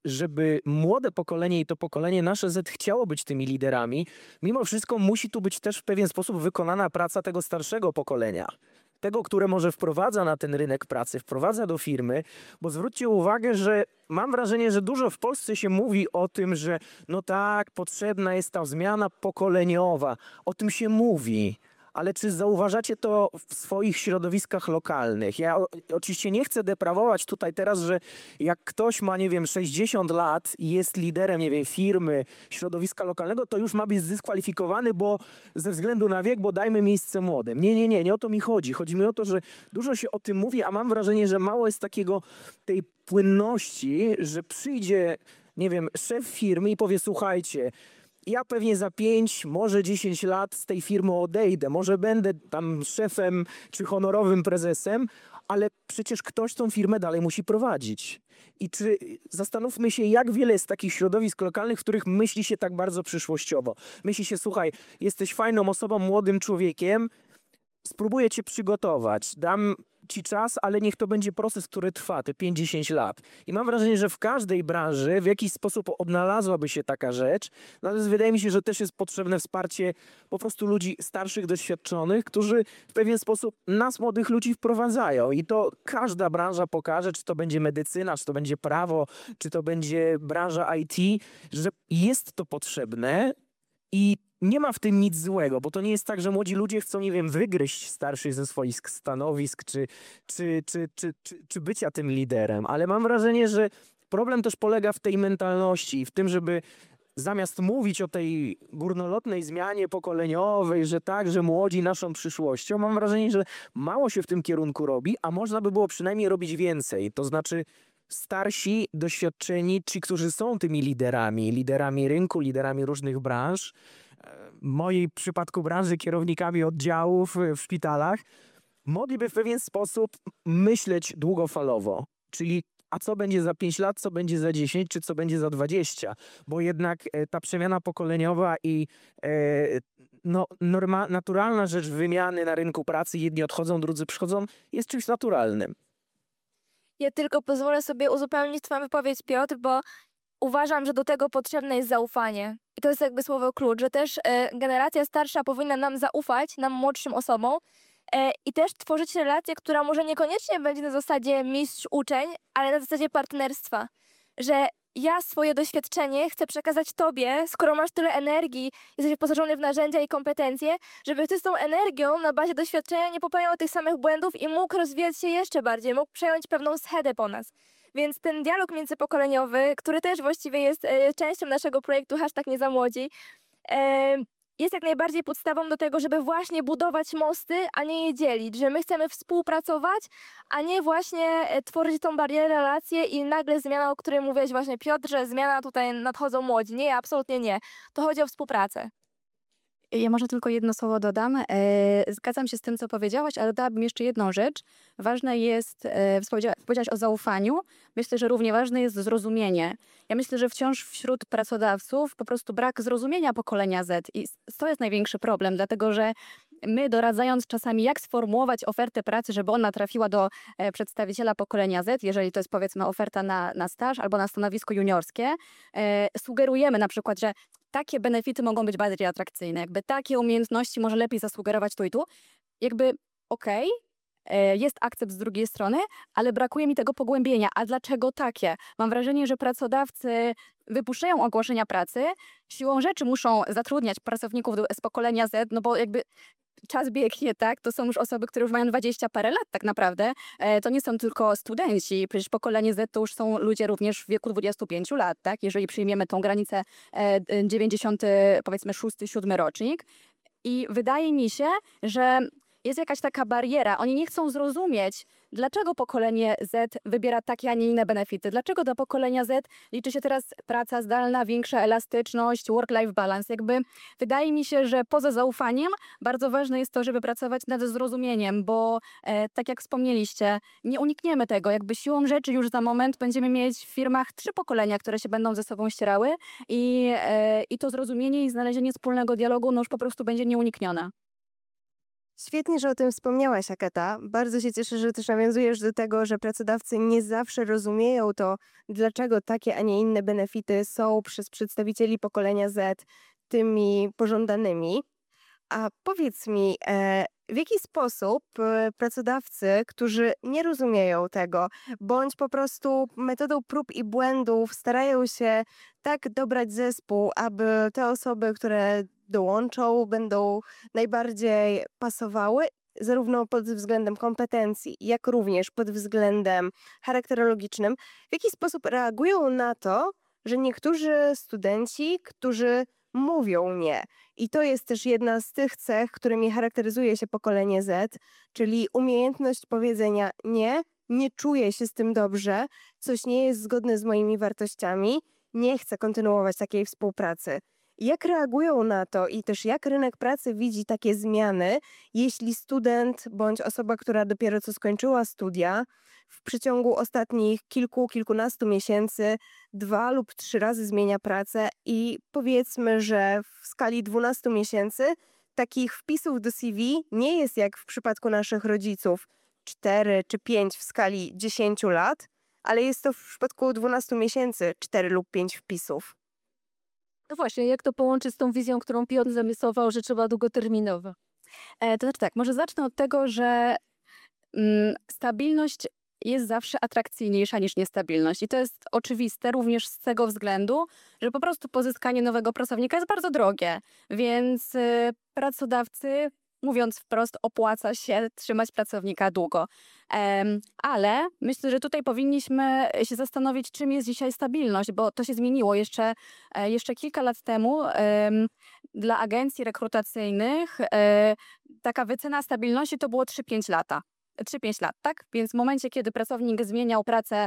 Speaker 1: żeby młode pokolenie i to pokolenie nasze Z chciało być tymi liderami, mimo wszystko musi tu być też w pewien sposób wykonana praca tego starszego pokolenia. Tego, które może wprowadza na ten rynek pracy, wprowadza do firmy, bo zwróćcie uwagę, że mam wrażenie, że dużo w Polsce się mówi o tym, że no tak, potrzebna jest ta zmiana pokoleniowa. O tym się mówi. Ale czy zauważacie to w swoich środowiskach lokalnych? Ja oczywiście nie chcę deprawować tutaj teraz, że jak ktoś ma, nie wiem, 60 lat i jest liderem, nie wiem, firmy, środowiska lokalnego, to już ma być zdyskwalifikowany, bo ze względu na wiek, bo dajmy miejsce młodym. Nie o to mi chodzi. Chodzi mi o to, że dużo się o tym mówi, a mam wrażenie, że mało jest tej płynności, że przyjdzie, nie wiem, szef firmy i powie, słuchajcie, ja pewnie za 5, może 10 lat z tej firmy odejdę, może będę tam szefem czy honorowym prezesem, ale przecież ktoś tą firmę dalej musi prowadzić. I zastanówmy się, jak wiele jest takich środowisk lokalnych, w których myśli się tak bardzo przyszłościowo. Myśli się, słuchaj, jesteś fajną osobą, młodym człowiekiem, spróbuję cię przygotować, dam ci czas, ale niech to będzie proces, który trwa te 5-10 lat. I mam wrażenie, że w każdej branży w jakiś sposób odnalazłaby się taka rzecz, natomiast wydaje mi się, że też jest potrzebne wsparcie po prostu ludzi starszych, doświadczonych, którzy w pewien sposób nas, młodych ludzi, wprowadzają. I to każda branża pokaże, czy to będzie medycyna, czy to będzie prawo, czy to będzie branża IT, że jest to potrzebne i nie ma w tym nic złego, bo to nie jest tak, że młodzi ludzie chcą, nie wiem, wygryźć starszych ze swoich stanowisk, czy bycia tym liderem, ale mam wrażenie, że problem też polega w tej mentalności i w tym, żeby zamiast mówić o tej górnolotnej zmianie pokoleniowej, że tak, że młodzi naszą przyszłością, mam wrażenie, że mało się w tym kierunku robi, a można by było przynajmniej robić więcej. To znaczy starsi, doświadczeni, ci, którzy są tymi liderami rynku, liderami różnych branż, w moim przypadku branży kierownikami oddziałów w szpitalach, mogliby w pewien sposób myśleć długofalowo. Czyli a co będzie za 5 lat, co będzie za 10, czy co będzie za 20? Bo jednak ta przemiana pokoleniowa i naturalna rzecz wymiany na rynku pracy, jedni odchodzą, drudzy przychodzą, jest czymś naturalnym.
Speaker 2: Ja tylko pozwolę sobie uzupełnić twoją wypowiedź, Piotr, bo uważam, że do tego potrzebne jest zaufanie. I to jest jakby słowo klucz, że też generacja starsza powinna nam zaufać, nam młodszym osobom, i też tworzyć relację, która może niekoniecznie będzie na zasadzie mistrz-uczeń, ale na zasadzie partnerstwa. Że ja swoje doświadczenie chcę przekazać tobie, skoro masz tyle energii, jesteś wyposażony w narzędzia i kompetencje, żeby ty z tą energią na bazie doświadczenia nie popełniał tych samych błędów i mógł rozwijać się jeszcze bardziej, mógł przejąć pewną schedę po nas. Więc ten dialog międzypokoleniowy, który też właściwie jest częścią naszego projektu #NieZaMłodzi, jest jak najbardziej podstawą do tego, żeby właśnie budować mosty, a nie je dzielić, że my chcemy współpracować, a nie właśnie tworzyć tą barierę, relację i nagle zmiana, o której mówiłeś właśnie, Piotr, że zmiana tutaj nadchodzą młodzi. Nie, absolutnie nie. To chodzi o współpracę.
Speaker 6: Ja może tylko jedno słowo dodam. Zgadzam się z tym, co powiedziałaś, ale dodałabym jeszcze jedną rzecz. Ważne jest, powiedziałaś o zaufaniu. Myślę, że równie ważne jest zrozumienie. Ja myślę, że wciąż wśród pracodawców po prostu brak zrozumienia pokolenia Z. I to jest największy problem, dlatego że my doradzając czasami, jak sformułować ofertę pracy, żeby ona trafiła do przedstawiciela pokolenia Z, jeżeli to jest powiedzmy oferta na staż albo na stanowisko juniorskie, sugerujemy na przykład, że takie benefity mogą być bardziej atrakcyjne, jakby takie umiejętności może lepiej zasugerować tu i tu. Jakby okej, jest akcept z drugiej strony, ale brakuje mi tego pogłębienia. A dlaczego takie? Mam wrażenie, że pracodawcy wypuszczają ogłoszenia pracy, siłą rzeczy muszą zatrudniać pracowników z pokolenia Z, no bo jakby czas biegnie, tak? To są już osoby, które już mają 20 parę lat tak naprawdę. To nie są tylko studenci, przecież pokolenie Z to już są ludzie również w wieku 25 lat, tak? Jeżeli przyjmiemy tą granicę 90, powiedzmy 6-7 rocznik. I wydaje mi się, że jest jakaś taka bariera. Oni nie chcą zrozumieć, dlaczego pokolenie Z wybiera takie, a nie inne benefity. Dlaczego do pokolenia Z liczy się teraz praca zdalna, większa elastyczność, work-life balance. Jakby wydaje mi się, że poza zaufaniem bardzo ważne jest to, żeby pracować nad zrozumieniem, bo tak jak wspomnieliście, nie unikniemy tego. Jakby siłą rzeczy już za moment będziemy mieć w firmach 3 pokolenia, które się będą ze sobą ścierały i to zrozumienie i znalezienie wspólnego dialogu no już po prostu będzie nieuniknione.
Speaker 5: Świetnie, że o tym wspomniałaś, Agata. Bardzo się cieszę, że też nawiązujesz do tego, że pracodawcy nie zawsze rozumieją to, dlaczego takie, a nie inne benefity są przez przedstawicieli pokolenia Z tymi pożądanymi. A powiedz mi, w jaki sposób pracodawcy, którzy nie rozumieją tego, bądź po prostu metodą prób i błędów starają się tak dobrać zespół, aby te osoby, które dołączą, będą najbardziej pasowały, zarówno pod względem kompetencji, jak również pod względem charakterologicznym, w jaki sposób reagują na to, że niektórzy studenci, którzy mówią nie. I to jest też jedna z tych cech, którymi charakteryzuje się pokolenie Z, czyli umiejętność powiedzenia nie, nie czuję się z tym dobrze, coś nie jest zgodne z moimi wartościami, nie chcę kontynuować takiej współpracy. Jak reagują na to i też jak rynek pracy widzi takie zmiany, jeśli student bądź osoba, która dopiero co skończyła studia, w przeciągu ostatnich kilkunastu miesięcy 2 lub 3 razy zmienia pracę i powiedzmy, że w skali 12 miesięcy takich wpisów do CV nie jest jak w przypadku naszych rodziców 4 czy 5 w skali 10 lat, ale jest to w przypadku 12 miesięcy 4 lub 5 wpisów.
Speaker 3: No właśnie, jak to połączyć z tą wizją, którą Piotr zamysłował, że trzeba długoterminowo?
Speaker 6: To znaczy tak, może zacznę od tego, że stabilność jest zawsze atrakcyjniejsza niż niestabilność. I to jest oczywiste również z tego względu, że po prostu pozyskanie nowego pracownika jest bardzo drogie. Więc pracodawcy, mówiąc wprost, opłaca się trzymać pracownika długo. Ale myślę, że tutaj powinniśmy się zastanowić, czym jest dzisiaj stabilność, bo to się zmieniło jeszcze kilka lat temu. Dla agencji rekrutacyjnych taka wycena stabilności to było 3-5 lata. 3-5 lat, tak? Więc w momencie, kiedy pracownik zmieniał pracę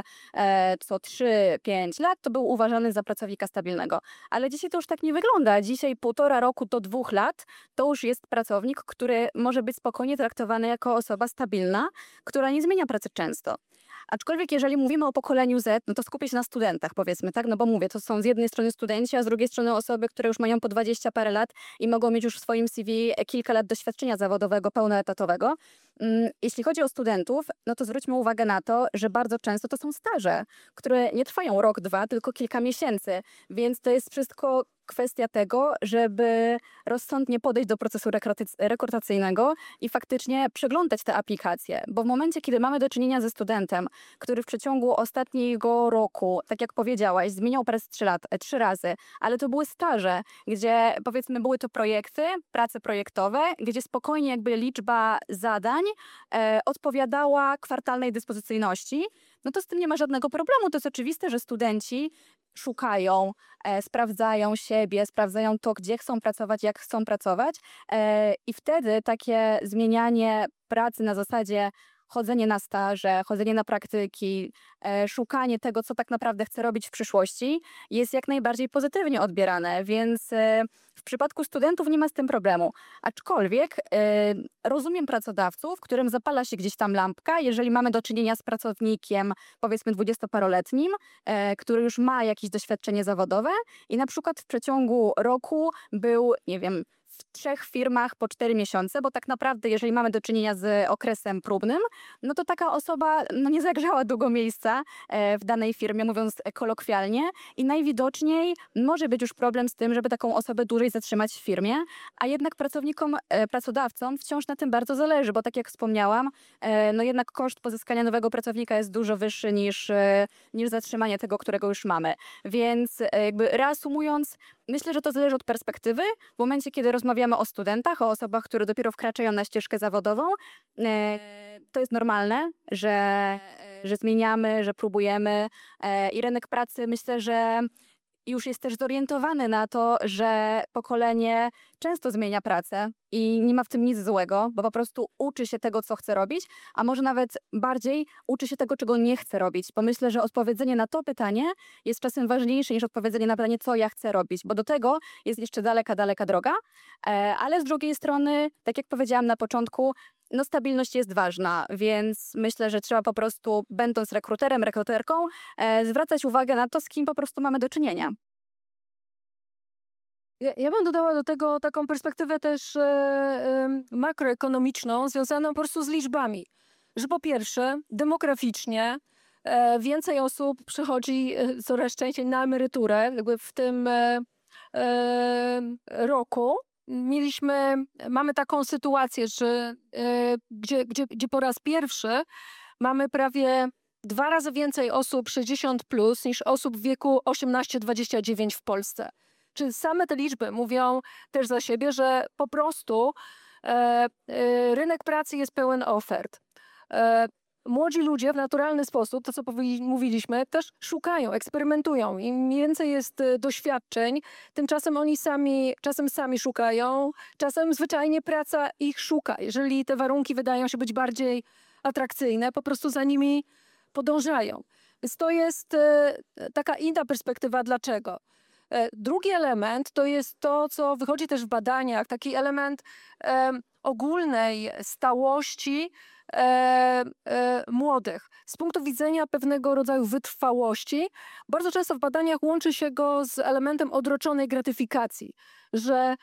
Speaker 6: co 3-5 lat, to był uważany za pracownika stabilnego. Ale dzisiaj to już tak nie wygląda. Dzisiaj 1,5 roku do 2 lat to już jest pracownik, który może być spokojnie traktowany jako osoba stabilna, która nie zmienia pracy często. Aczkolwiek jeżeli mówimy o pokoleniu Z, no to skupię się na studentach, powiedzmy, tak? No bo mówię, to są z jednej strony studenci, a z drugiej strony osoby, które już mają po 20 parę lat i mogą mieć już w swoim CV kilka lat doświadczenia zawodowego, pełnoetatowego. Jeśli chodzi o studentów, no to zwróćmy uwagę na to, że bardzo często to są staże, które nie trwają rok, 2, tylko kilka miesięcy. Więc to jest wszystko kwestia tego, żeby rozsądnie podejść do procesu rekrutacyjnego i faktycznie przeglądać te aplikacje. Bo w momencie, kiedy mamy do czynienia ze studentem, który w przeciągu ostatniego roku, tak jak powiedziałaś, zmieniał pracę 3 razy, ale to były staże, gdzie powiedzmy były to projekty, prace projektowe, gdzie spokojnie jakby liczba zadań odpowiadała kwartalnej dyspozycyjności, no to z tym nie ma żadnego problemu. To jest oczywiste, że studenci szukają, sprawdzają siebie, sprawdzają to, gdzie chcą pracować, jak chcą pracować i wtedy takie zmienianie pracy na zasadzie chodzenie na staże, chodzenie na praktyki, szukanie tego, co tak naprawdę chcę robić w przyszłości, jest jak najbardziej pozytywnie odbierane, więc w przypadku studentów nie ma z tym problemu. Aczkolwiek rozumiem pracodawców, którym zapala się gdzieś tam lampka, jeżeli mamy do czynienia z pracownikiem, powiedzmy 20-paroletnim, który już ma jakieś doświadczenie zawodowe i na przykład w przeciągu roku był, nie wiem, w 3 firmach po 4 miesiące, bo tak naprawdę jeżeli mamy do czynienia z okresem próbnym, no to taka osoba nie zagrzała długo miejsca w danej firmie, mówiąc kolokwialnie, i najwidoczniej może być już problem z tym, żeby taką osobę dłużej zatrzymać w firmie, a jednak pracodawcom wciąż na tym bardzo zależy, bo tak jak wspomniałam, no jednak koszt pozyskania nowego pracownika jest dużo wyższy niż zatrzymanie tego, którego już mamy. Więc jakby reasumując, myślę, że to zależy od perspektywy. W momencie, kiedy rozmawiamy o studentach, o osobach, które dopiero wkraczają na ścieżkę zawodową, to jest normalne, że zmieniamy, że próbujemy i rynek pracy, myślę, że już jest też zorientowany na to, że pokolenie często zmienia pracę i nie ma w tym nic złego, bo po prostu uczy się tego, co chce robić, a może nawet bardziej uczy się tego, czego nie chce robić. Bo myślę, że odpowiedzenie na to pytanie jest czasem ważniejsze niż odpowiedzenie na pytanie, co ja chcę robić, bo do tego jest jeszcze daleka, daleka droga, ale z drugiej strony, tak jak powiedziałam na początku, no stabilność jest ważna, więc myślę, że trzeba po prostu, będąc rekruterem, rekruterką, zwracać uwagę na to, z kim po prostu mamy do czynienia.
Speaker 3: Ja bym dodała do tego taką perspektywę też makroekonomiczną, związaną po prostu z liczbami. Że po pierwsze, demograficznie więcej osób przychodzi coraz częściej na emeryturę. Jakby w tym roku mamy taką sytuację, że gdzie po raz pierwszy mamy prawie 2 razy więcej osób 60 plus niż osób w wieku 18-29 w Polsce. Czy same te liczby mówią też za siebie, że po prostu rynek pracy jest pełen ofert. Młodzi ludzie w naturalny sposób, to co mówiliśmy, też szukają, eksperymentują. Im więcej jest doświadczeń, tymczasem oni czasem sami szukają, czasem zwyczajnie praca ich szuka. Jeżeli te warunki wydają się być bardziej atrakcyjne, po prostu za nimi podążają. Więc to jest taka inna perspektywa. Dlaczego? Drugi element to jest to, co wychodzi też w badaniach, taki element ogólnej stałości młodych. Z punktu widzenia pewnego rodzaju wytrwałości, bardzo często w badaniach łączy się go z elementem odroczonej gratyfikacji, że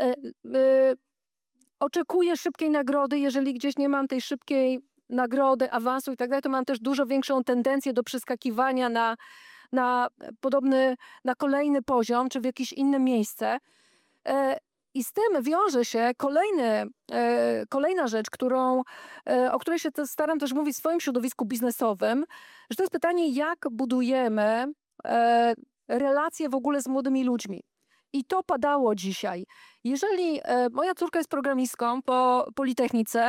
Speaker 3: oczekuję szybkiej nagrody, jeżeli gdzieś nie mam tej szybkiej nagrody, awansu i tak dalej, to mam też dużo większą tendencję do przeskakiwania na kolejny poziom, czy w jakieś inne miejsce. I z tym wiąże się kolejna rzecz, o której się staram też mówić w swoim środowisku biznesowym, że to jest pytanie, jak budujemy relacje w ogóle z młodymi ludźmi. I to padało dzisiaj. Jeżeli moja córka jest programistką po Politechnice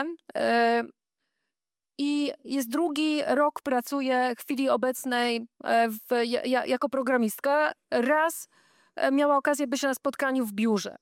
Speaker 3: i jest drugi rok pracuje w chwili obecnej jako programistka, raz miała okazję być na spotkaniu w biurze.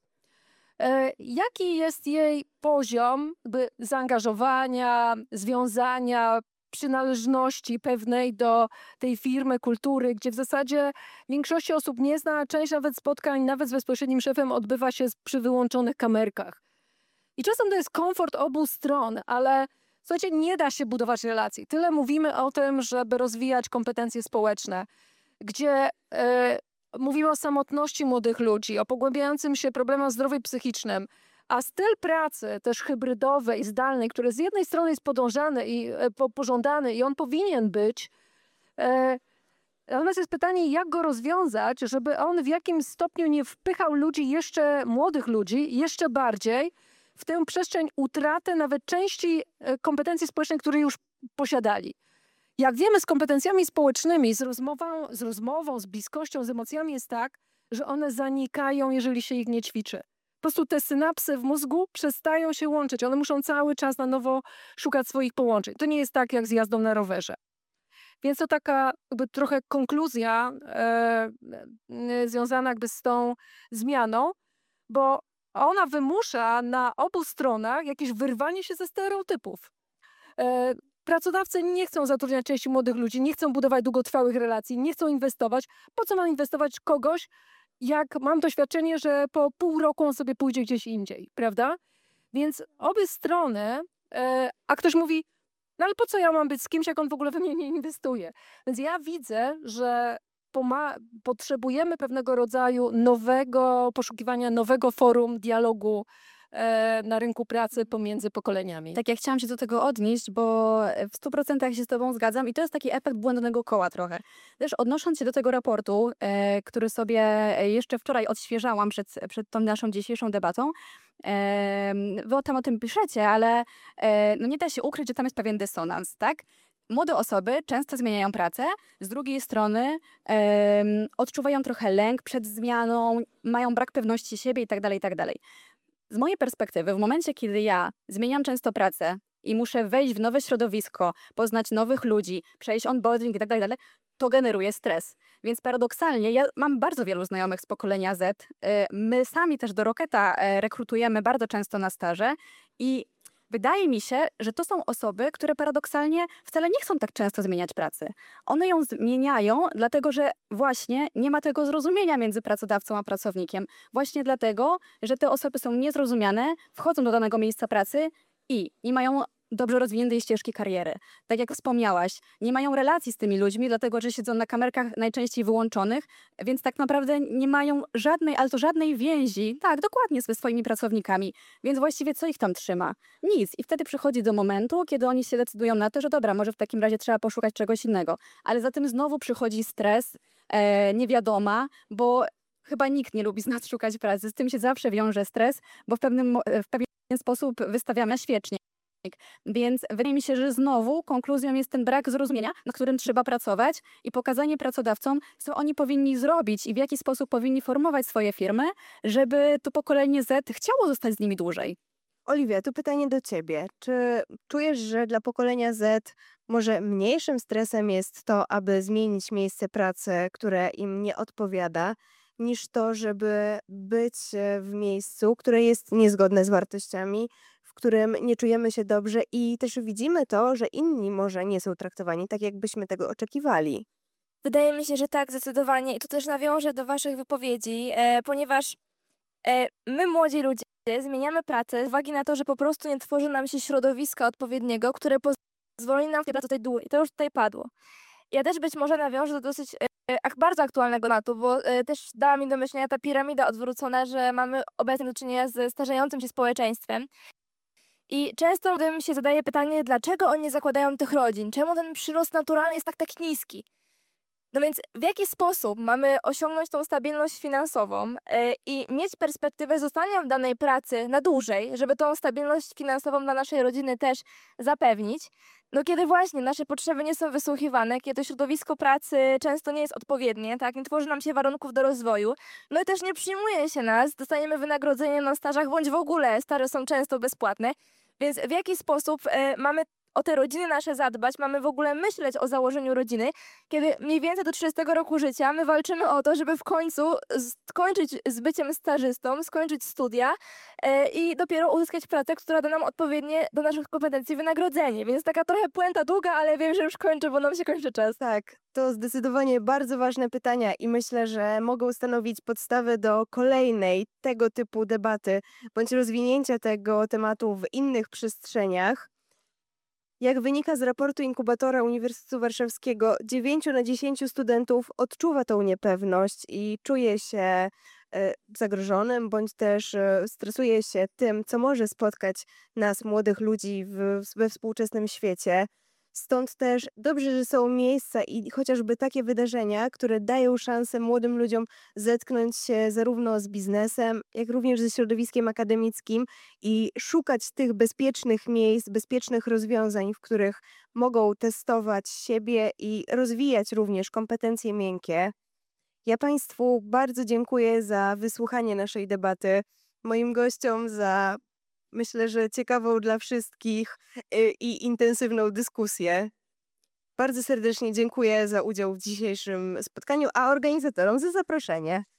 Speaker 3: Jaki jest jej poziom zaangażowania, związania, przynależności pewnej do tej firmy, kultury, gdzie w zasadzie większości osób nie zna, a część nawet spotkań, nawet z bezpośrednim szefem odbywa się przy wyłączonych kamerkach. I czasem to jest komfort obu stron, ale słuchajcie, nie da się budować relacji. Tyle mówimy o tym, żeby rozwijać kompetencje społeczne, gdzie mówimy o samotności młodych ludzi, o pogłębiającym się problemach zdrowia psychicznym, a styl pracy też hybrydowej, zdalnej, który z jednej strony jest podążany i pożądany i on powinien być, natomiast jest pytanie, jak go rozwiązać, żeby on w jakim stopniu nie wpychał młodych ludzi, jeszcze bardziej w tę przestrzeń utraty nawet części kompetencji społecznych, które już posiadali. Jak wiemy, z kompetencjami społecznymi, z rozmową, z bliskością, z emocjami jest tak, że one zanikają, jeżeli się ich nie ćwiczy. Po prostu te synapsy w mózgu przestają się łączyć. One muszą cały czas na nowo szukać swoich połączeń. To nie jest tak, jak z jazdą na rowerze. Więc to taka trochę konkluzja związana z tą zmianą, bo ona wymusza na obu stronach jakieś wyrwanie się ze stereotypów. Pracodawcy nie chcą zatrudniać części młodych ludzi, nie chcą budować długotrwałych relacji, nie chcą inwestować. Po co mam inwestować kogoś, jak mam doświadczenie, że po pół roku on sobie pójdzie gdzieś indziej, prawda? Więc obie strony, a ktoś mówi, no ale po co ja mam być z kimś, jak on w ogóle we mnie nie inwestuje? Więc ja widzę, że potrzebujemy pewnego rodzaju poszukiwania nowego forum dialogu na rynku pracy pomiędzy pokoleniami.
Speaker 6: Tak, ja chciałam się do tego odnieść, bo w 100% się z tobą zgadzam i to jest taki efekt błędnego koła trochę. Też odnosząc się do tego raportu, który sobie jeszcze wczoraj odświeżałam przed tą naszą dzisiejszą debatą, wy tam o tym piszecie, ale no nie da się ukryć, że tam jest pewien dysonans, tak? Młode osoby często zmieniają pracę, z drugiej strony odczuwają trochę lęk przed zmianą, mają brak pewności siebie itd., itd. Z mojej perspektywy, w momencie, kiedy ja zmieniam często pracę i muszę wejść w nowe środowisko, poznać nowych ludzi, przejść onboarding itd., to generuje stres. Więc paradoksalnie, ja mam bardzo wielu znajomych z pokolenia Z. My sami też do Rocketa rekrutujemy bardzo często na staże i wydaje mi się, że to są osoby, które paradoksalnie wcale nie chcą tak często zmieniać pracy. One ją zmieniają, dlatego że właśnie nie ma tego zrozumienia między pracodawcą a pracownikiem. Właśnie dlatego, że te osoby są niezrozumiane, wchodzą do danego miejsca pracy i nie mają dobrze rozwiniętej ścieżki kariery. Tak jak wspomniałaś, nie mają relacji z tymi ludźmi, dlatego że siedzą na kamerkach najczęściej wyłączonych, więc tak naprawdę nie mają żadnej, ale to żadnej więzi, tak, dokładnie, ze swoimi pracownikami. Więc właściwie co ich tam trzyma? Nic. I wtedy przychodzi do momentu, kiedy oni się decydują na to, że dobra, może w takim razie trzeba poszukać czegoś innego. Ale za tym znowu przychodzi stres, niewiadoma, bo chyba nikt nie lubi z nas szukać pracy. Z tym się zawsze wiąże stres, bo w pewien sposób wystawiamy na świecznik. Więc wydaje mi się, że znowu konkluzją jest ten brak zrozumienia, na którym trzeba pracować i pokazanie pracodawcom, co oni powinni zrobić i w jaki sposób powinni formować swoje firmy, żeby to pokolenie Z chciało zostać z nimi dłużej.
Speaker 5: Oliwia, tu pytanie do ciebie. Czy czujesz, że dla pokolenia Z może mniejszym stresem jest to, aby zmienić miejsce pracy, które im nie odpowiada, niż to, żeby być w miejscu, które jest niezgodne z wartościami, w którym nie czujemy się dobrze i też widzimy to, że inni może nie są traktowani tak, jakbyśmy tego oczekiwali?
Speaker 2: Wydaje mi się, że tak, zdecydowanie. I tu też nawiążę do waszych wypowiedzi, ponieważ my, młodzi ludzie, zmieniamy pracę z uwagi na to, że po prostu nie tworzy nam się środowiska odpowiedniego, które pozwoli nam w tej pracy tutaj dłużej. I to już tutaj padło. Ja też być może nawiążę do dosyć bardzo aktualnego tematu, bo też dała mi do myślenia ta piramida odwrócona, że mamy obecnie do czynienia ze starzejącym się społeczeństwem. I często mi się zadaje pytanie, dlaczego oni nie zakładają tych rodzin? Czemu ten przyrost naturalny jest tak niski? No więc w jaki sposób mamy osiągnąć tą stabilność finansową i mieć perspektywę zostania w danej pracy na dłużej, żeby tą stabilność finansową dla naszej rodziny też zapewnić? No kiedy właśnie nasze potrzeby nie są wysłuchiwane, kiedy środowisko pracy często nie jest odpowiednie, tak, nie tworzy nam się warunków do rozwoju, no i też nie przyjmuje się nas, dostajemy wynagrodzenie na stażach, bądź w ogóle staże są często bezpłatne, więc w jaki sposób mamy o te rodziny nasze zadbać, mamy w ogóle myśleć o założeniu rodziny, kiedy mniej więcej do 30 roku życia my walczymy o to, żeby w końcu skończyć z byciem stażystą, skończyć studia i dopiero uzyskać pracę, która da nam odpowiednie do naszych kompetencji wynagrodzenie. Więc taka trochę puenta długa, ale wiem, że już kończę, bo nam się kończy czas.
Speaker 5: Tak, to zdecydowanie bardzo ważne pytania i myślę, że mogą stanowić podstawę do kolejnej tego typu debaty bądź rozwinięcia tego tematu w innych przestrzeniach. Jak wynika z raportu inkubatora Uniwersytetu Warszawskiego, 9 na 10 studentów odczuwa tą niepewność i czuje się zagrożonym, bądź też stresuje się tym, co może spotkać nas, młodych ludzi we współczesnym świecie. Stąd też dobrze, że są miejsca i chociażby takie wydarzenia, które dają szansę młodym ludziom zetknąć się zarówno z biznesem, jak również ze środowiskiem akademickim i szukać tych bezpiecznych miejsc, bezpiecznych rozwiązań, w których mogą testować siebie i rozwijać również kompetencje miękkie. Ja Państwu bardzo dziękuję za wysłuchanie naszej debaty, moim gościom za, myślę, że ciekawą dla wszystkich i intensywną dyskusję. Bardzo serdecznie dziękuję za udział w dzisiejszym spotkaniu, a organizatorom za zaproszenie.